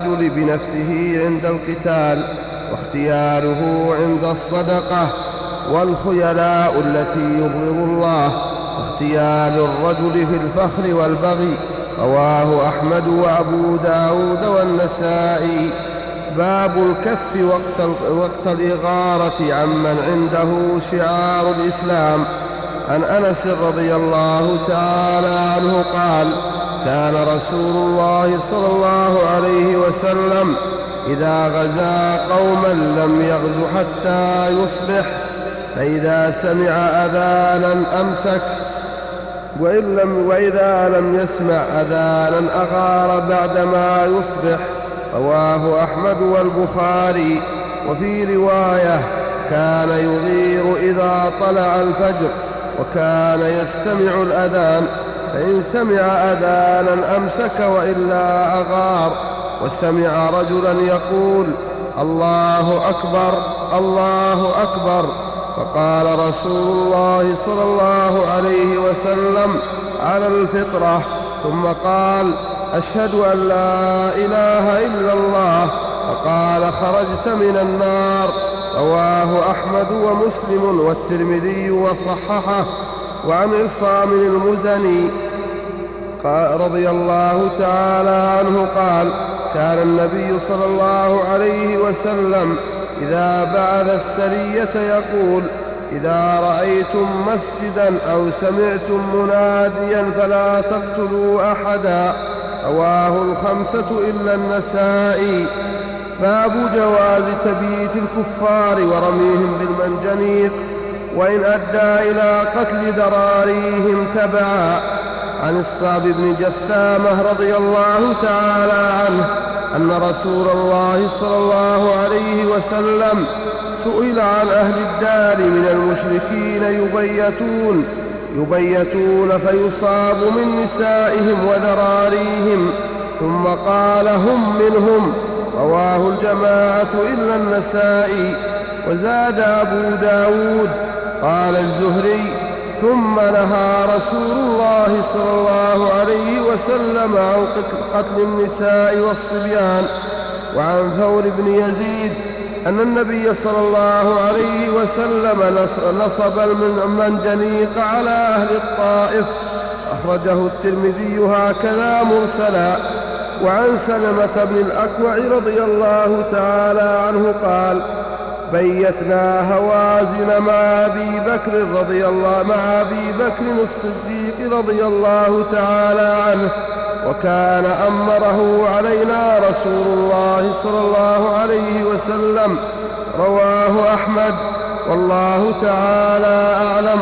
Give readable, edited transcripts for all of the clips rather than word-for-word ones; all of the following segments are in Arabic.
بنفسه عند القتال، واختياله عند الصدقة، والخيلاء التي يبغض الله، واختيال الرجل في الفخر والبغي. رواه أحمد وأبو داود والنسائي. باب الكف وقت الإغارة عمن عنده شعار الإسلام. عن أنس رضي الله تعالى عنه قال: كان رسول الله صلى الله عليه وسلم إذا غزا قوما لم يغز حتى يصبح، فإذا سمع أذانا أمسك، وإذا لم يسمع أذانا أغار بعدما يصبح. رواه أحمد والبخاري. وفي رواية: كان يغير إذا طلع الفجر، وكان يستمع الأذان، فإن سمع أذانا أمسك وإلا أغار. وسمع رجلا يقول: الله أكبر الله أكبر، فقال رسول الله صلى الله عليه وسلم: على الفطرة. ثم قال: أشهد أن لا إله إلا الله، فقال: خرجت من النار. رواه أحمد ومسلم والترمذي وصححه. وعن عصام المزني رضي الله تعالى عنه قال: كان النبي صلى الله عليه وسلم إذا بعث السرية يقول: إذا رأيتم مسجدا أو سمعتم مناديا فلا تقتلوا أحدا. رواه الخمسة إلا النسائي. باب جواز تبييت الكفار ورميهم بالمنجنيق وإن أدى إلى قتل ذراريهم تبعا. عن الصعب بن جثامة رضي الله تعالى عنه أن رسول الله صلى الله عليه وسلم سئل عن أهل الدار من المشركين يبيتون فيصاب من نسائهم وذراريهم، ثم قال: هم منهم. رواه الجماعة إلا النسائي. وزاد أبو داود: قال الزهري: ثم نهى رسول الله صلى الله عليه وسلم عن قتل النساء والصبيان. وعن ثور بن يزيد أن النبي صلى الله عليه وسلم نصب المنجنيق على أهل الطائف. أخرجه الترمذي هكذا مرسلا. وعن سلمة بن الأكوع رضي الله تعالى عنه قال: بيتنا هوازن مع أبي بكر الصديق رضي الله تعالى عنه، وكان أمره علينا رسول الله صلى الله عليه وسلم. رواه أحمد، والله تعالى أعلم.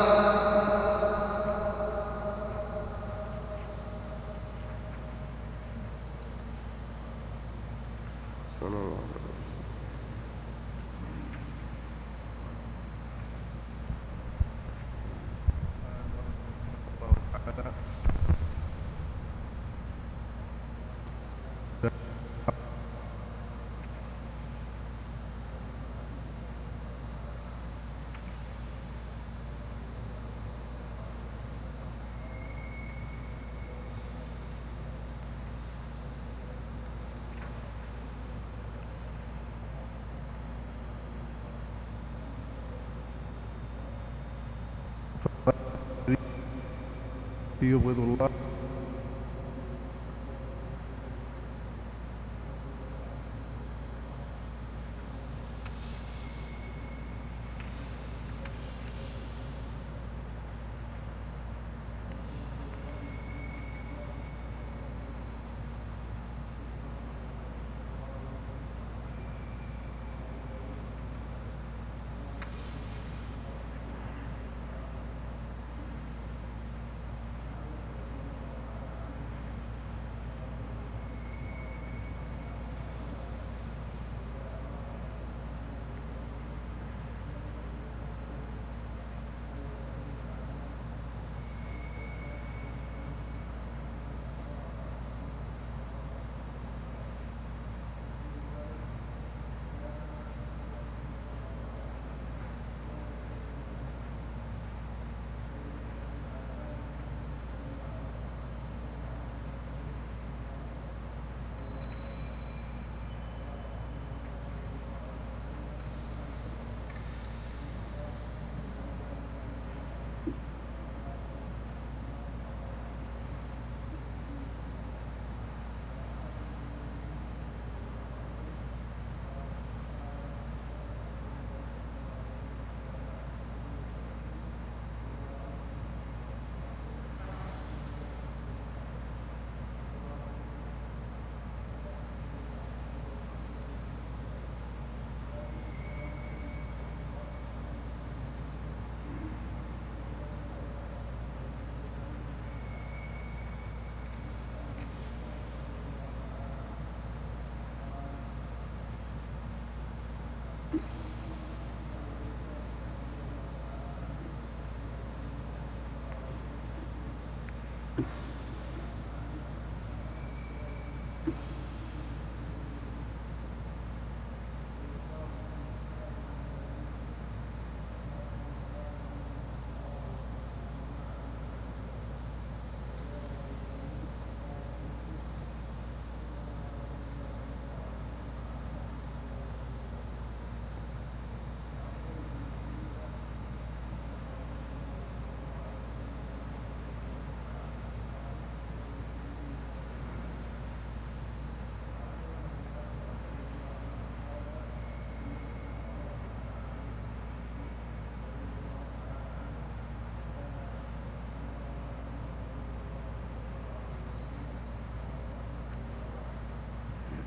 يبغض الله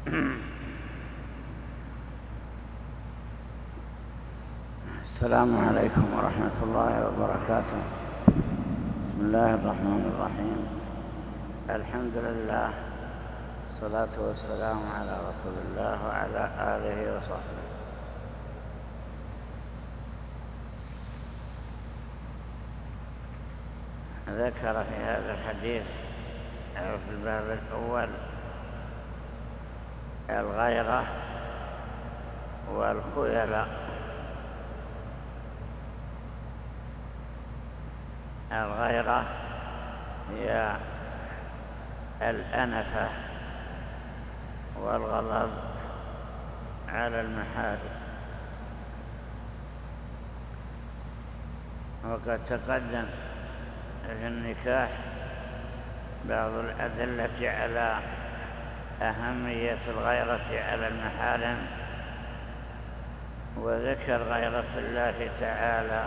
السلام عليكم ورحمة الله وبركاته. بسم الله الرحمن الرحيم. الحمد لله، الصلاة والسلام على رسول الله وعلى آله وصحبه. ذكر في هذا الحديث في الباب الأول الغيرة والخيلاء. الغيرة هي الأنفة والغضب على المحارم، وقد تقدم في النكاح بعض الأدلة على أهمية الغيرة على المحارم، وذكر غيرة الله تعالى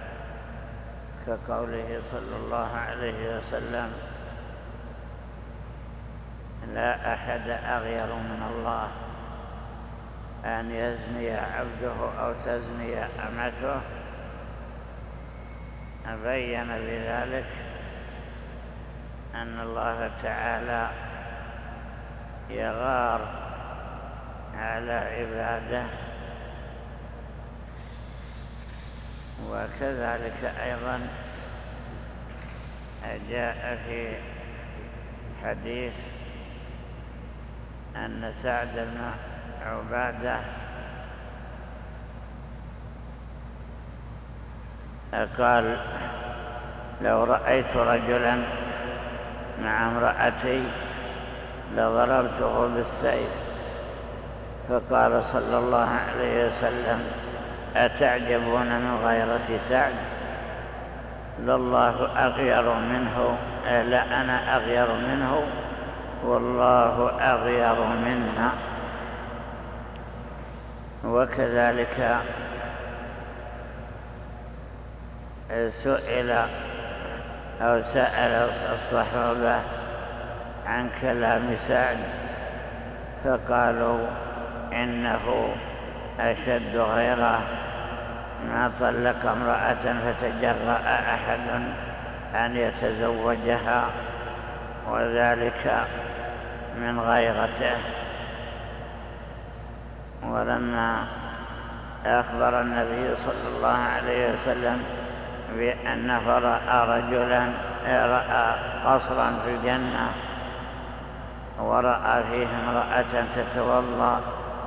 كقوله صلى الله عليه وسلم: لا أحد أغير من الله أن يزني عبده أو تزني أمته. بين بذلك أن الله تعالى يغار على عباده، وكذلك أيضا جاء في حديث أن سعد بن عبادة قال: لو رأيت رجلا مع امرأتي لضربته بالسيف. فقال صلى الله عليه وسلم: أتعجبون من غيرة سعد؟ لله أغير منه، لا أنا أغير منه والله أغير منا. وكذلك سأل الصحابة عن كلام سعد فقالوا: إنه أشد غيره، ما طلق امرأة فتجرأ أحد أن يتزوجها، وذلك من غيرته. ولما أخبر النبي صلى الله عليه وسلم بأنه رأى قصرا في الجنة ورأى فيه امرأة تتوضأ،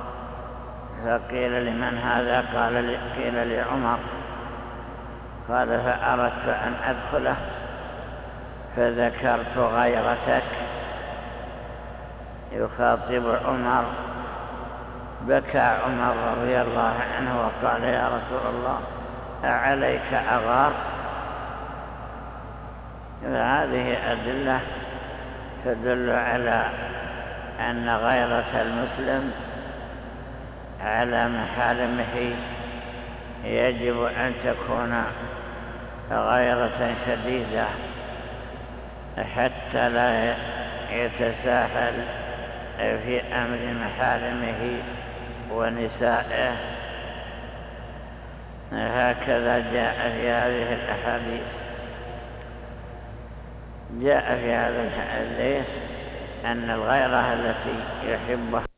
فقيل: لمن هذا؟ قيل: لعمر. قال: فأردت أن أدخله فذكرت غيرتك. يخاطب عمر. بكى عمر رضي الله عنه وقال: يا رسول الله، أعليك أغار؟ هذه أدلة تدل على أن غيرة المسلم على محارمه يجب أن تكون غيرة شديدة حتى لا يتساهل في أمر محارمه ونسائه. هكذا جاء في هذه الأحاديث. جاء في هذا الحديث أن الغيرة التي يحبها